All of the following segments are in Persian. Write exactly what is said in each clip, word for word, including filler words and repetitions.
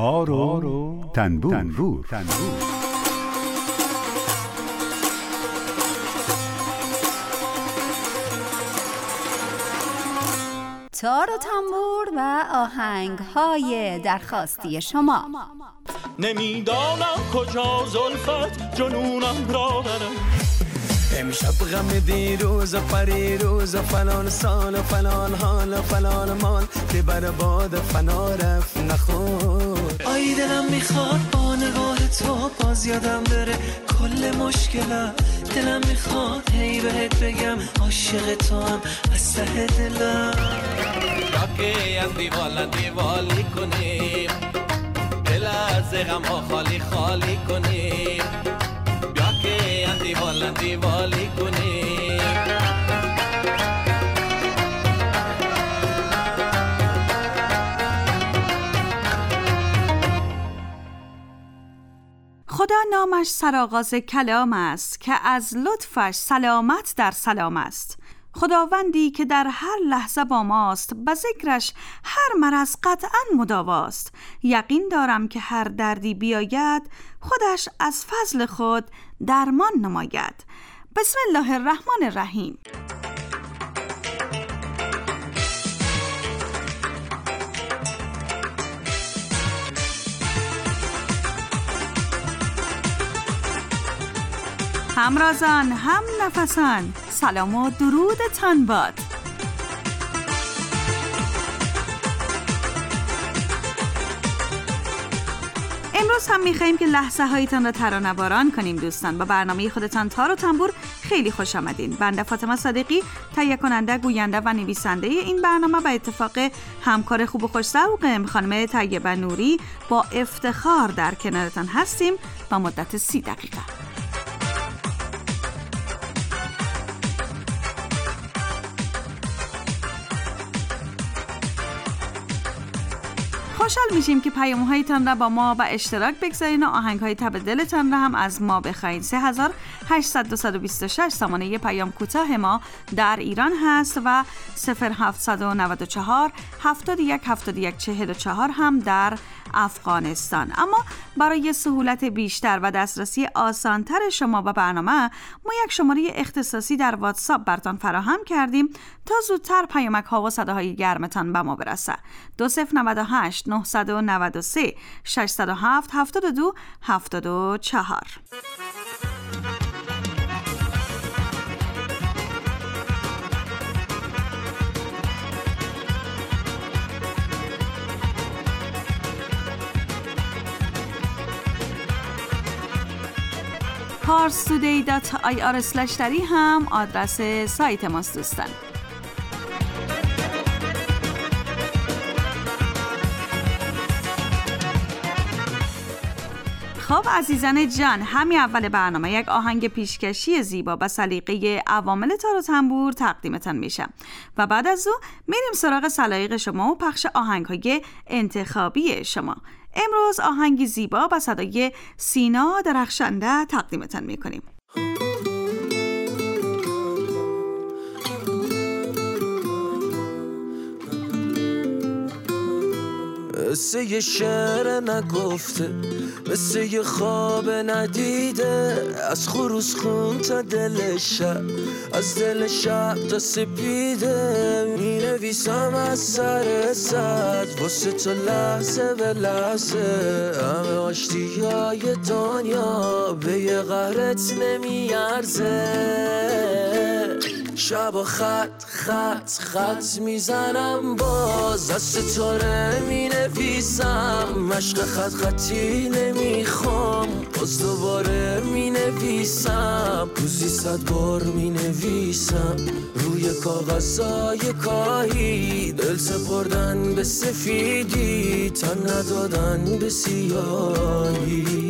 تار و تنبور, تنبور. تنبور. تار و تنبور و آهنگ‌های درخواستی شما. نمیدانم کجا زلفت جنونم را برم، امشب غم دیروز و پریروز و فلان سال و فلان حال و فلان مال که بر باد فنا رفت نخور. آی دلم میخواد با نگاه تو باز یادم بره کل مشکلم، دلم میخواد هی بهت بگم عاشق تو هم از ته دلم. راکی از دیوالن دیوالی کنیم، دل از غم ها خالی خالی کنیم، راکی از دیوالن دیوالی کنیم. خدا نامش سرآغاز کلام است که از لطفش سلامت در سلام است. خداوندی که در هر لحظه با ماست، به ذکرش هر مرض قطعاً مداواست. یقین دارم که هر دردی بیاید خودش از فضل خود درمان نماید. بسم الله الرحمن الرحیم. همرازان، هم نفسان، سلام و درودتان باد. امروز هم می‌خوایم که لحظه هایتان را ترانه‌باران کنیم دوستان. با برنامه خودتان تار و تنبور خیلی خوش آمدین. بنده فاطمه صادقی، تهیه کننده، گوینده و نویسنده این برنامه و اتفاق همکار خوب و خوش ذوقم خانم طیبه نوری با افتخار در کنارتان هستیم با مدت سی دقیقه. خوشحال میشیم که پیام‌هایتان را با ما به اشتراک بگذارین و آهنگ‌های تب دلتان را هم از ما بخواین. سه هزار هشتصد و بیست و شش سامانه پیام کوتاه ما در ایران هست و صفر هفتصد و نود و چهار هفتاد و یک هفتاد و یک چهل و چهار هم در افغانستان. اما برای سهولت بیشتر و دسترسی آسانتر شما به برنامه ما یک شماره اختصاصی در واتساپ براتون فراهم کردیم تا زودتر پیامک ها و صداهای گرمتان به ما برسه. دو صفر نود و هشت نهصد و نود و سه ششصد و هفت هفتاد و دو هفتاد و چهار. پارس تودی دات آی آر اسلش دری هم آدرس سایت ماست دوستان. خب عزیزان جان، همین اول برنامه یک آهنگ پیشکشی زیبا به سلیقه عوامل تار و تنبور تقدیمتان میشه و بعد از او میریم سراغ سلایق شما و پخش آهنگ‌های انتخابی شما. امروز آهنگی زیبا با صدای سینا درخشنده تقدیمتان میکنیم. مثل یه شعر نگفته، مثل یه خواب ندیده، از خروس خون تا دل شب، از دل شب تا سپیده، می نویسم از سر صد واسه تو لحظه به لحظه، همه آشتی های دنیا به یه قهرت نمی ارزه. شب و خط خط خط میزنم باز، دست تو رو می نویسم، مشق خط خطی نمیخوام، باز دوباره می نویسم، روزی صد بار می نویسم، روی کاغذهای کاهی، دل سپردن به سفیدی، تن ندادن به سیاهی.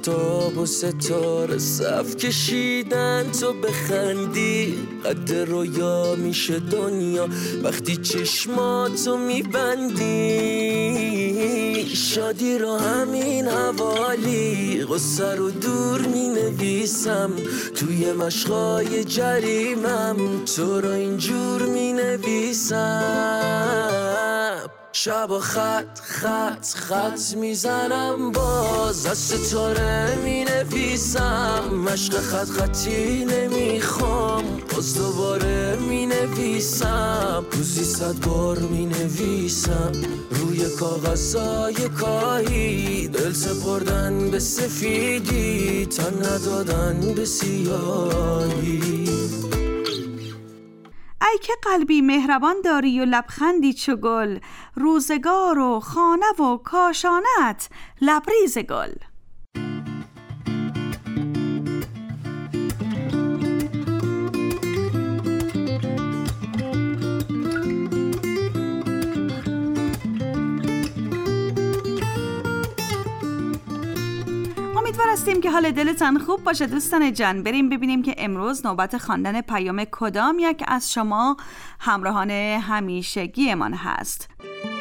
آفتاب و ستاره صف کشیدن تو بخندی. قد رویا میشه دنیا وقتی چشماتو میبندی. شادی رو همین حوالی غصه رو دور مینویسم توی مشقای جریمم تو رو اینجور مینویسم. شب و خط خط خط میزنم باز از ستاره مینویسم. مشق خط خطی نمیخوام باز دوباره مینویسم. روزی صد بار مینویسم روی کاغذای کاهی. دل سپردن به سفیدی تن ندادن به سیاهی. ای که قلبی مهربان داری و لبخندی چو گل. روزگار و خانه و کاشانت لبریز گل. امیدوار هستیم که حال دلتان خوب باشه دوستان جان. بریم ببینیم که امروز نوبت خواندن پیام کدام یک از شما همراهان همیشگیمان هست.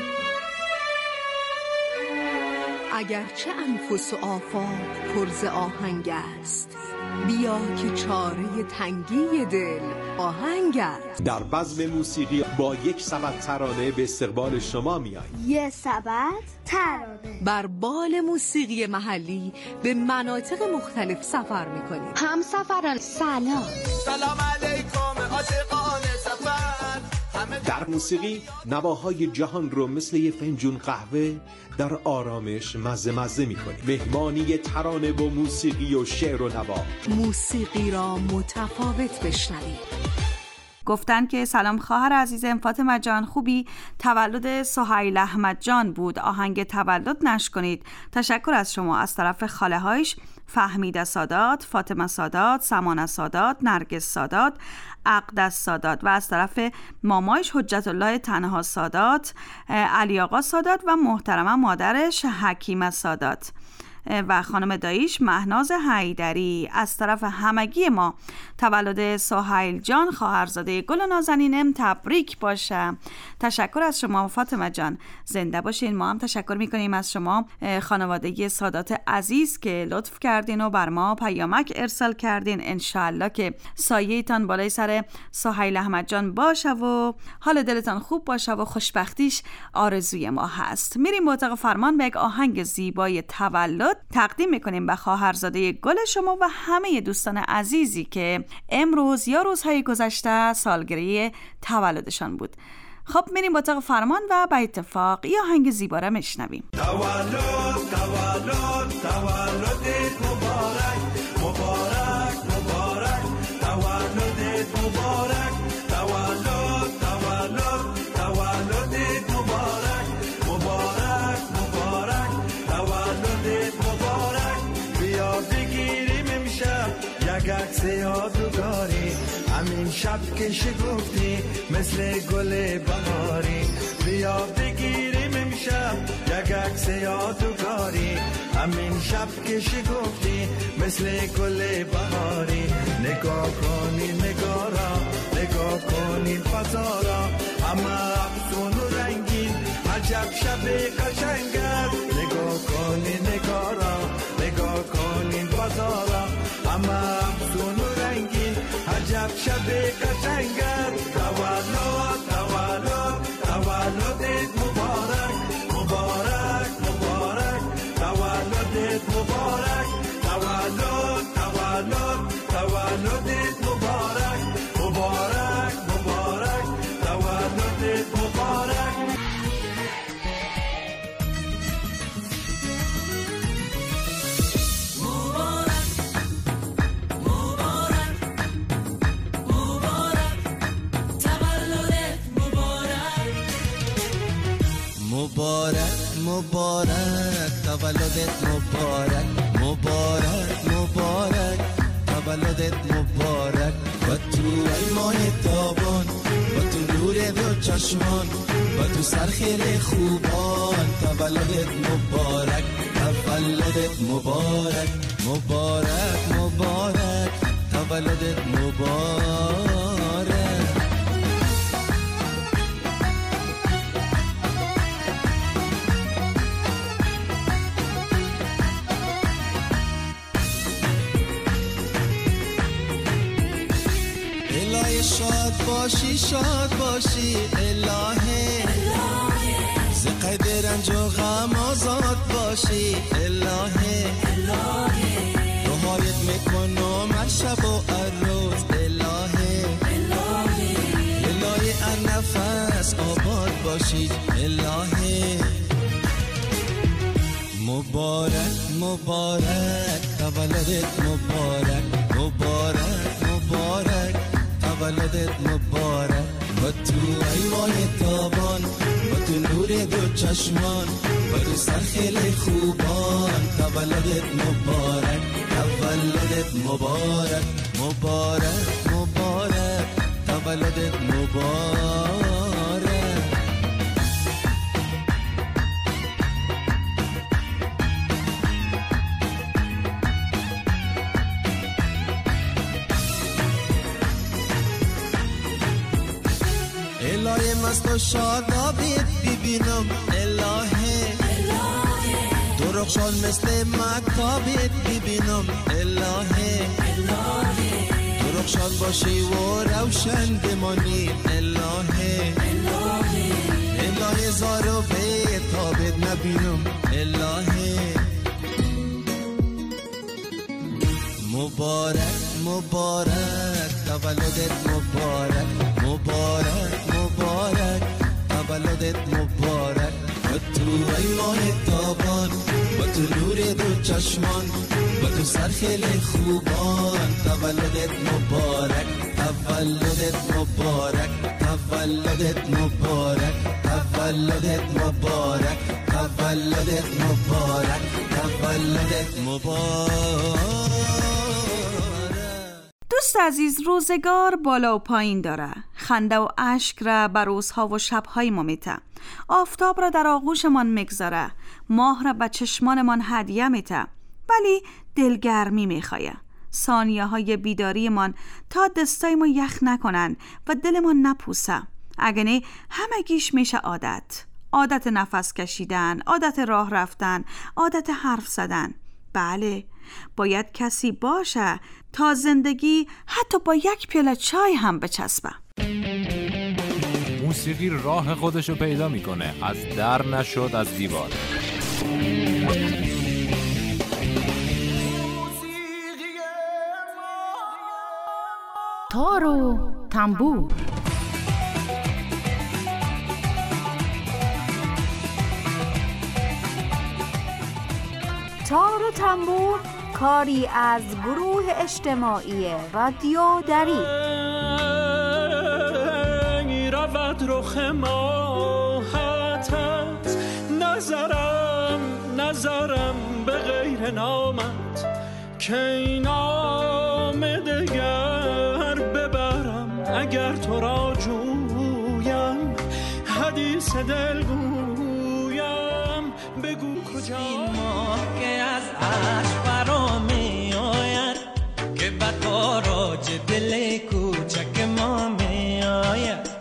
اگرچه انفس و آفاق پر ز آهنگ است، بیا که چاره تنگی دل آهنگ است. در بزم موسیقی با یک سبد ترانه به استقبال شما میاییم. یک سبد ترانه بر بال موسیقی محلی به مناطق مختلف سفر میکنیم. هم سفران سلام سلام علیکم عاشقان سفر. در موسیقی نواهای جهان رو مثل یه فنجون قهوه در آرامش مزه مزه میکنیم. مهمانی ترانه و موسیقی و شعر و نوا. موسیقی را متفاوت بشنوید. گفتن که سلام خواهر عزیزم فاطمه جان خوبی؟ تولد سهیل احمد جان بود، آهنگ تولد نشر کنید. تشکر از شما. از طرف خاله هایش فهمیده سادات، فاطمه سادات، سمانه سادات، نرگس سادات، اقدس سادات و از طرف مامایش حجت الله تنها سادات، علی آقا سادات و محترمه مادرش حکیمه سادات و خانم داییش مهناز حیدری. از طرف همگی ما تولد سهیل جان خواهرزاده گل و نازنینم تبریک باشه. تشکر از شما فاطمه جان، زنده باشین. ما هم تشکر میکنیم از شما خانواده سادات عزیز که لطف کردین و بر ما پیامک ارسال کردین. انشالله که سایه‌تان بالای سر سهیل احمد جان باشه و حال دلتان خوب باشه و خوشبختیش آرزوی ما هست. میریم با اتاق فرمان به یک آهنگ زیبای تولد تقدیم میکنیم به خواهرزاده گل شما و همه دوستان عزیزی که امروز یا روزهای گذشته سالگرد تولدشان بود. خب میریم با اتاق فرمان و به اتفاق یا آهنگ زیبا را میشنویم. تولد تولد تولدت مبارک مبارک مبارک تولدت مبارک تولد تولد تولدت مبارک مبارک مبارک تولدت مبارک. بیا بگیریم امشب یک عکس یادگاری، همین شب که شگفتی مثل گل بهاری. بیا بگیریم امشب یک عکس یادگاری، همین شب که شگفتی مثل گل بهاری. نگاه کنی نگارا نگاه کنی فضا را، همه افسون و رنگین عجب شب قشنگ است. نگاه کنی نگارا نگاه کنی فضا را، همه افسون و رنگین عجب شب قشنگ است. تولد تولد تولدت مبارک مبارک مبارک تولدت مبارک تولد تولد تولدت مبارک مبارک مبارک تولدت مبارک. مبارک مبارک تولدت مبارک مبارک مبارک تولدت مبارک. و تو ای ماه تابان و تو نور دو چشمان و تو سرخیل خوبان تولدت مبارک تولدت مبارک مبارک مبارک تولدت مبارک. الهی شاد باشی شاد باشی الهی ز قید رنج و غم آزاد باشی الهی دعایت میکنم هر شب و هر روز الهی الهی هر نفس آباد باشی الهی. مبارک مبارک تولدت مبارک مبارک مبارک تولدت مبارک. با تو ایوان تابان با تو نور دو چشمان با تو سرخیل خوبان تولدت مبارک تولدت مبارک مبارک مبارک تولدت مبارک. الهی مست و شادابیت ببینم الهی درخشان مثل مکتابیت ببینم الهی درخشان باشی و روشن بمانی الهی الهی زار و بیتابت نبینم الهی. مبارک مبارک تولدت مبارک مبارک مبارک تولدت مبارک. با تو ایوان تابان با تو نور دو چشمان با تو سرخیل خوبان تولدت مبارک تولدت مبارک تولدت مبارک تولدت مبارک تولدت مبارک تولدت مبارک. دوست عزیز، روزگار بالا و پایین داره. خنده و اشک را بر روزها و شبهای ما میته. آفتاب را در آغوشمان میگذاره. ماه را به چشمانمان هدیه میته. ولی دلگرمی میخواه. ثانیه های بیداریمان تا دستای ما یخ نکنن و دلمان نپوسه. اگه نه همگیش میشه عادت. عادت نفس کشیدن، عادت راه رفتن، عادت حرف زدن. بله، باید کسی باشه تا زندگی حتی با یک پیاله چای هم بچسبه. موسیقی راه خودشو پیدا میکنه، از در نشد از دیوار. تار و تنبور. تار و تنبور کاری از گروه اجتماعی رادیو دری. رود رخ ماهتت نظرم نظرم به غیر نامت که این نام دگر ببرم. اگر تو را جویم حدیث دل گویم بگو کجا. این ماه که از عشق فرا می آید که به تاراج دل کوچک ما می آید.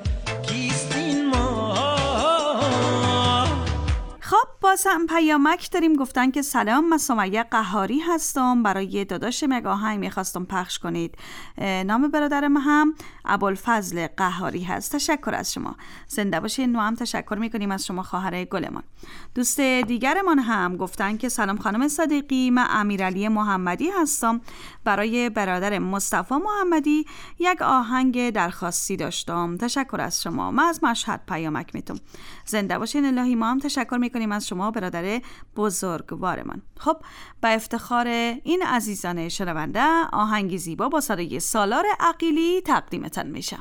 خب باز هم پیامک داریم. گفتن که سلام، من سمیه قهاری هستم، برای داداشم یک آهنگ میخواستم پخش کنید. نام برادرم هم ابوالفضل قهاری هست. تشکر از شما، زنده باشین. نو هم تشکر میکنیم از شما خواهر گلمان. دوست دیگرمان هم گفتن که سلام خانم صدیقی، من امیرعلی محمدی هستم، برای برادر مصطفی محمدی یک آهنگ درخواستی داشتم. تشکر از شما، من از مشهد پیامک میتونم. زنده باشین الهی. ما هم تشکر میکنیم از شما برادر بزرگوارمان. خب به افتخار این عزیزان شنونده آهنگی زیبا با صدای سالار عقیلی تقدیمتان میشم.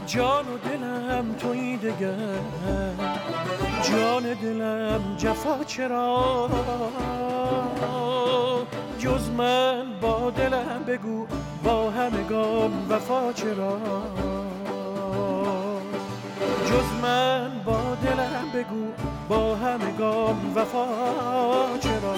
جان و دلم تویی دگر، جان دلم جفا چرا، جز من با دلم بگو با همگان وفا چرا، جز من با دلم بگو با همگان وفا چرا.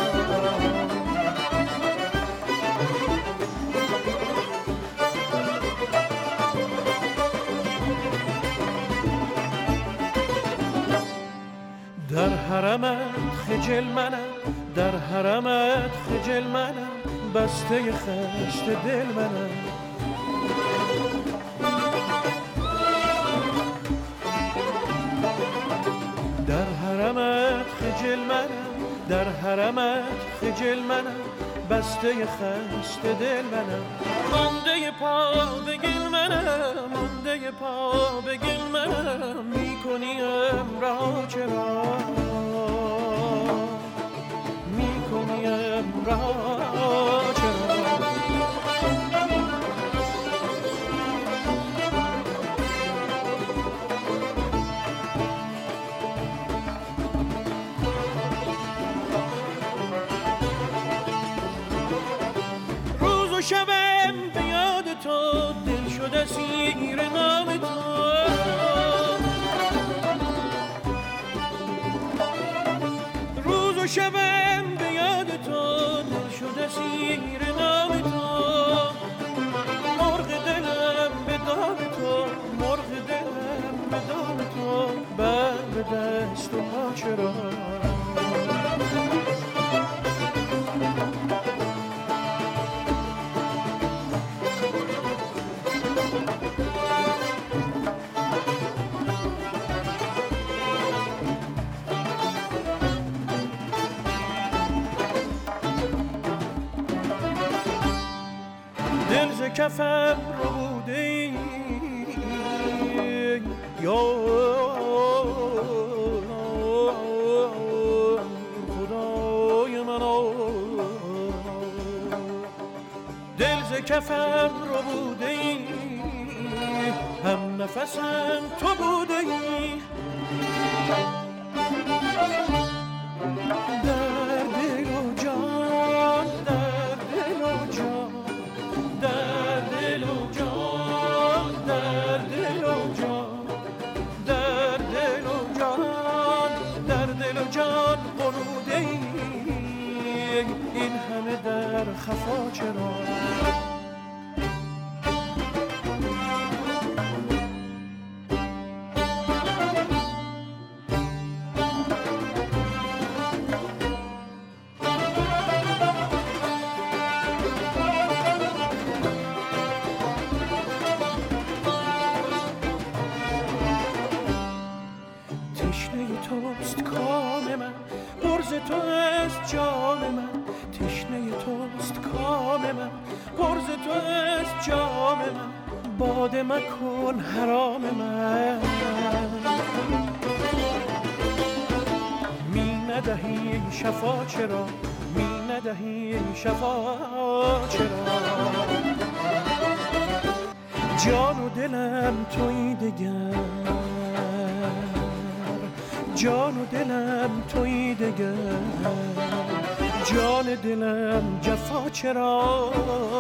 در حرمت خجل منم، در حرمت خجل منم، بسته خشت دل منم. در حرمت خجل منم، در حرمت خجل منم، بسته خشت دل منم. مانده پا بگل منم، مانده پا بگل منم، میکنیم را چرا، میکنیم را چرا. روز و شبم به یاد تو، دل شده سیر نام تو. روز و شبم به یاد تو، دل شده سیر نام تو. مرغ دلم به دام تو، مرغ دلم به دام تو، بر به دست و پا چرا. دل ز کفم رو بوده یا خدای من، دل ز کفم رو بوده هم نفسم تو بوده. در دل و جان، در دل و جان، در دل و جان، در دل و جان، در دل و جان، در دل و جان قنوده ای، این همه در خفا چرا. توست کام من، پرز تو است جام من. تشنه توست کام من، پرز تو است جام من. باده مکن حرام من، می ندهی شفا چرا، می ندهی شفا چرا. جان و دلم تویی دگر، جان و دلم تویی دگر، جان دلم جفا چرا.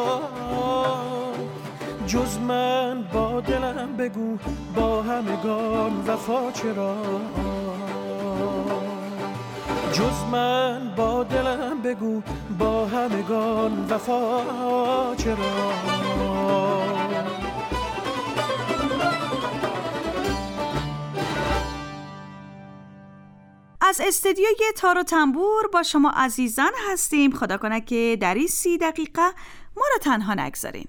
جز من با دلم بگو با همگان وفا چرا. جز من با دلم بگو با همگان وفا چرا. از استدیوی تار و تنبور با شما عزیزان هستیم. خدا کنه که در این سی دقیقه ما را تنها نگذارین.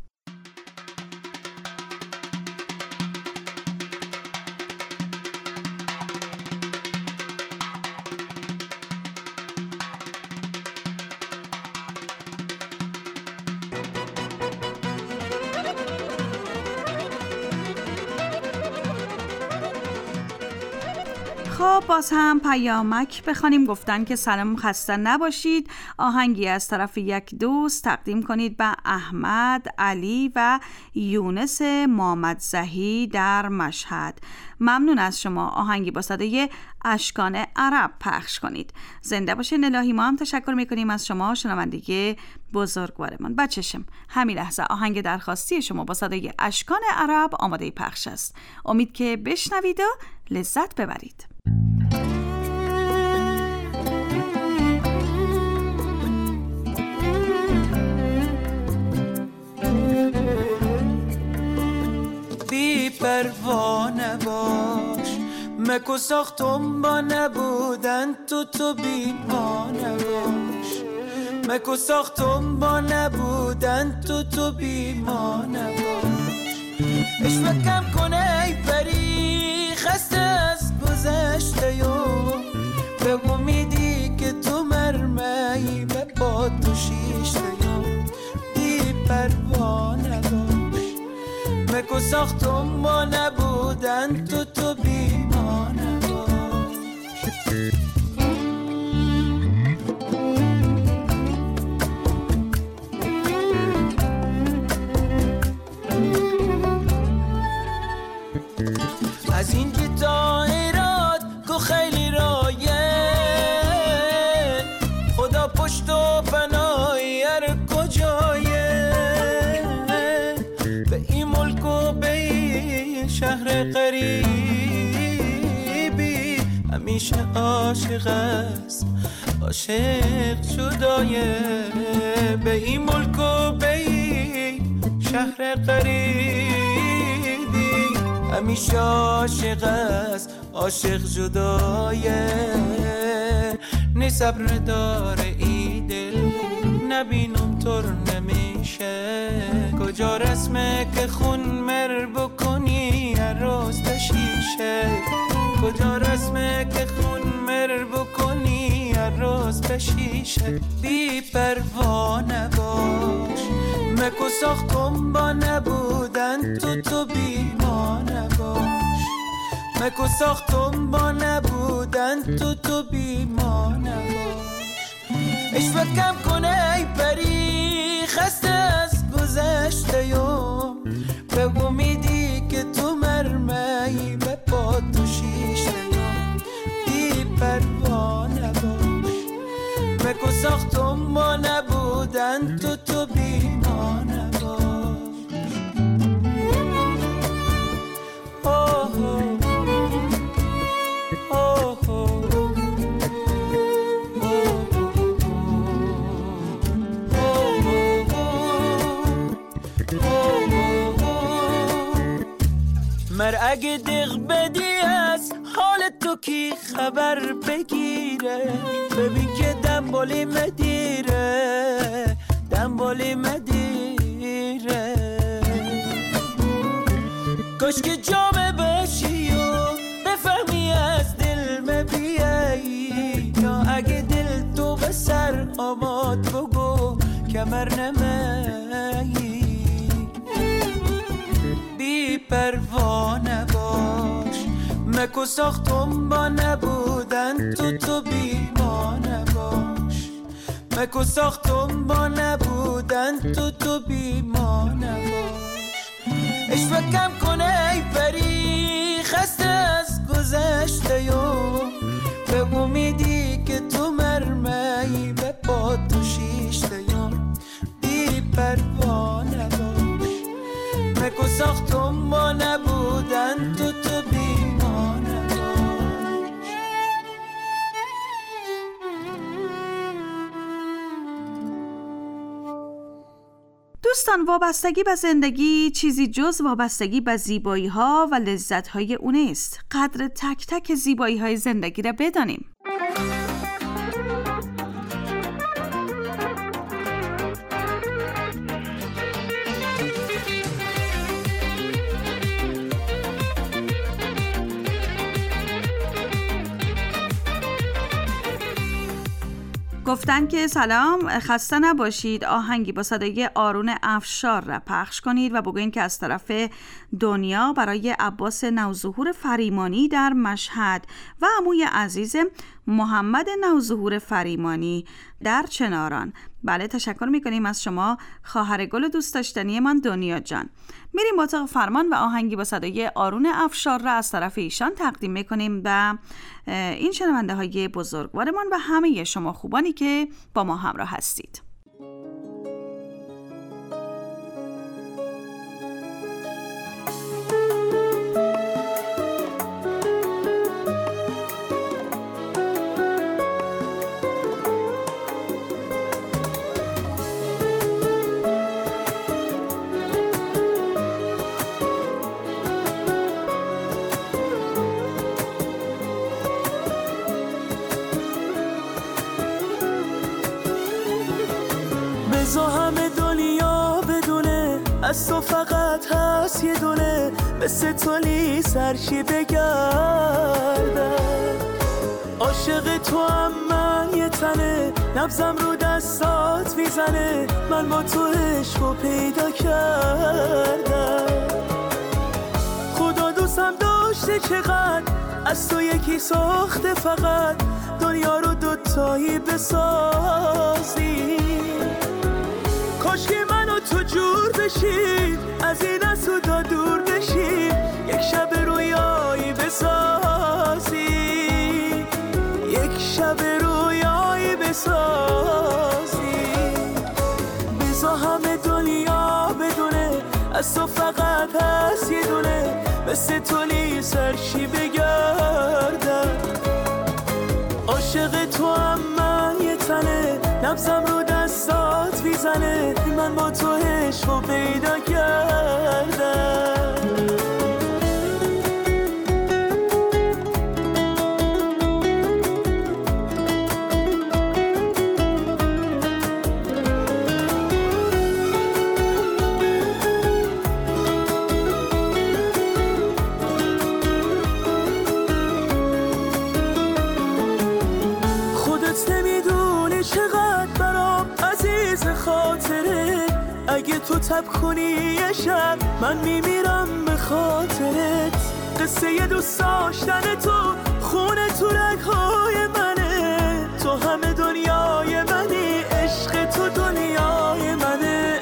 خب باز هم پیامک بخوانیم. گفتن که سلام، خسته نباشید. آهنگی از طرف یک دوست تقدیم کنید به احمد، علی و یونس محمدزهی در مشهد. ممنون از شما. آهنگی با صدای اشکان عرب پخش کنید. زنده باشین الهی. ما هم تشکر میکنیم از شما شنوندگی بزرگوارمان. بچشم همین لحظه آهنگ درخواستی شما با صدای اشکان عرب آماده پخش است. امید که بشنوید و لذت ببرید. بی پروا نباش، مکو ساختم با نبودن تو، تو بی ما نباش. مکو ساختم با نبودن تو، تو بی ما نباش. عشق کم کنه ای پری، خسته از گذشته یو، به امیدی که تو مرمی به با تو شیشته یو. بی پروا نباش، مکو ساختم با نبودن تو، تو بی ما نباش. از این تا ایراد کو خیلی رایه، خدا پشت و پناهی هر کجایه. به این ملک و به این شهر قریبی همیشه عاشق است، عاشق جدایه. به این ملک و به این شهر قریبی همیشه عاشق است، عاشق جدایه. نی صبر داره ای دل، نبینم طور نمیشه. کجا رسمه که خون مر بکنی هر روز بشیشه. کجا رسمه که خون مر بکنی هر روز بشیشه. بی پروا نباش، مکو ساختم با نبودن تو، تو بی ما نباش. مکو ساختم با نبودن تو، تو بی ما نباش. عشق کم کنه ای پری، خسته از گذشته یوم، به امیدی که تو مرمی به پا تو شیشته یوم. بی پروا نباش، مکو ساختم با نبودن تو، تو بی ما نباش. اوه اوه اوه مر اگه دق بدی از حال تو کی خبر بگیره. ببین که دنبالی مدیره، دنبالی مدیره. کاش که جامه باشی و بفهمی از دل مبیایی. یا اگه دل تو به سر آماد بگو کمر نمیایی. بی پروا نباش، مکو ساختم با نبودن تو، تو بی ما نباش. مکو ساختم با نبودن تو، تو بی ما نباش. عشق کم کنه ای پری، خسته از گذشته یوم، به امیدی که تو مرمی به پا تو شیشته یوم. بی پروا نباش، مکو ساختم با نبودن تو، تو بی ما نباش. دوستان، وابستگی به زندگی چیزی جز وابستگی به زیبایی ها و لذت های اون است. قدر تک تک زیبایی های زندگی را بدانیم. گفتن که سلام، خسته نباشید. آهنگی با صدای آرون افشار را پخش کنید و بگوین که از طرف دنیا برای عباس نوظهور فریمانی در مشهد و عموی عزیز محمد نوظهور فریمانی در چناران. بله، تشکر میکنیم از شما خواهر گل دوست داشتنی من دنیا جان. میریم اتاق فرمان و آهنگی با صدای آرون افشار را از طرف ایشان تقدیم میکنیم و این شنونده های بزرگوارمان و همه شما خوبانی که با ما همراه هستید. بزا همه دنیا بدونه از تو فقط هست یه دونه، مثل تولی سرشی بگردم. عاشق تو هم من یه تنه، نبزم رو دستات میزنه، من با تو عشقو پیدا کردم. خدا دوستم داشته چقدر، از تو یکی ساخته فقط، دنیا رو دوتایی بسازی. کاش که من و تو جور بشیم، از این اسودا دور بشیم، یک شب رویایی بسازی، یک شب رویایی بسازی. بزا همه دنیا بدونه از تو فقط هست یه دونه، مثل تولی سرشی بگردم. عاشق تو هم من یه تنه، نبزم رو دستات میزنه، من با تو عشقو پیدا کردم. خاطره اگه تو تب کنی یه شب، من میمیرم به خاطرت. قصه یه دوست داشتن تو خونه تو رگ‌های منه، تو همه دنیای منی، عشق تو دنیای منه.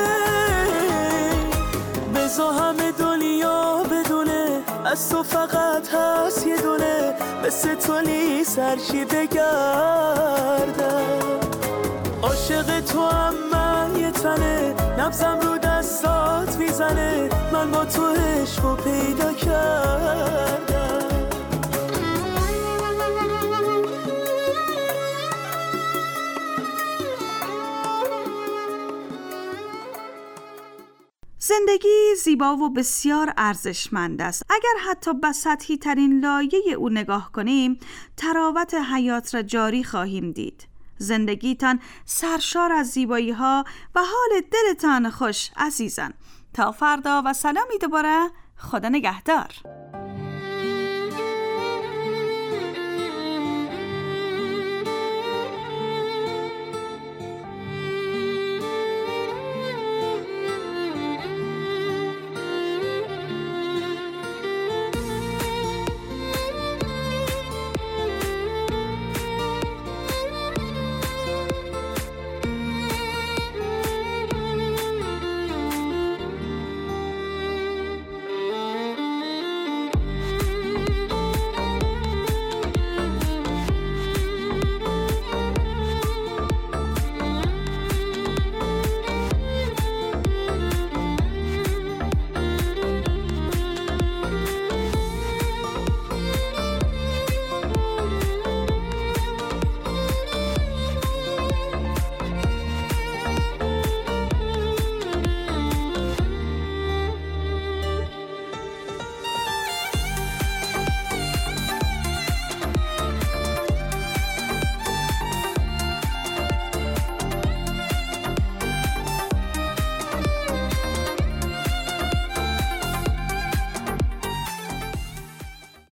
بزا همه دنیا بدونه از تو فقط هست یه دونه، مثل تولی سرشی بگردم. عاشق تو هم من یه تنه، نبزم رو دستات میزنه، من با تو عشقو پیدا کردم. زندگی زیبا و بسیار ارزشمند است. اگر حتی به سطحی ترین لایه او نگاه کنیم، تراوت حیات را جاری خواهیم دید. زندگیتان سرشار از زیبایی ها و حال دلتان خوش عزیزان. تا فردا و سلامی دوباره، خدا نگهدار.